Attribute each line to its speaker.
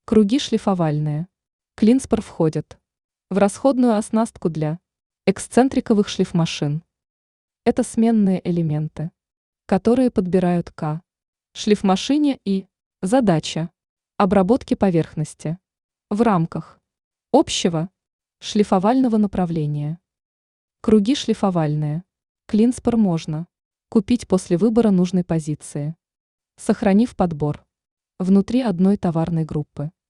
Speaker 1: Круги шлифовальные. Клинспор входит в расходную оснастку для эксцентриковых шлифмашин. Это сменные элементы, которые подбирают к шлифмашине и задача обработки поверхности в рамках общего шлифовального направления. Круги шлифовальные. Клинспор можно купить после выбора нужной позиции, сохранив подбор внутри одной товарной группы.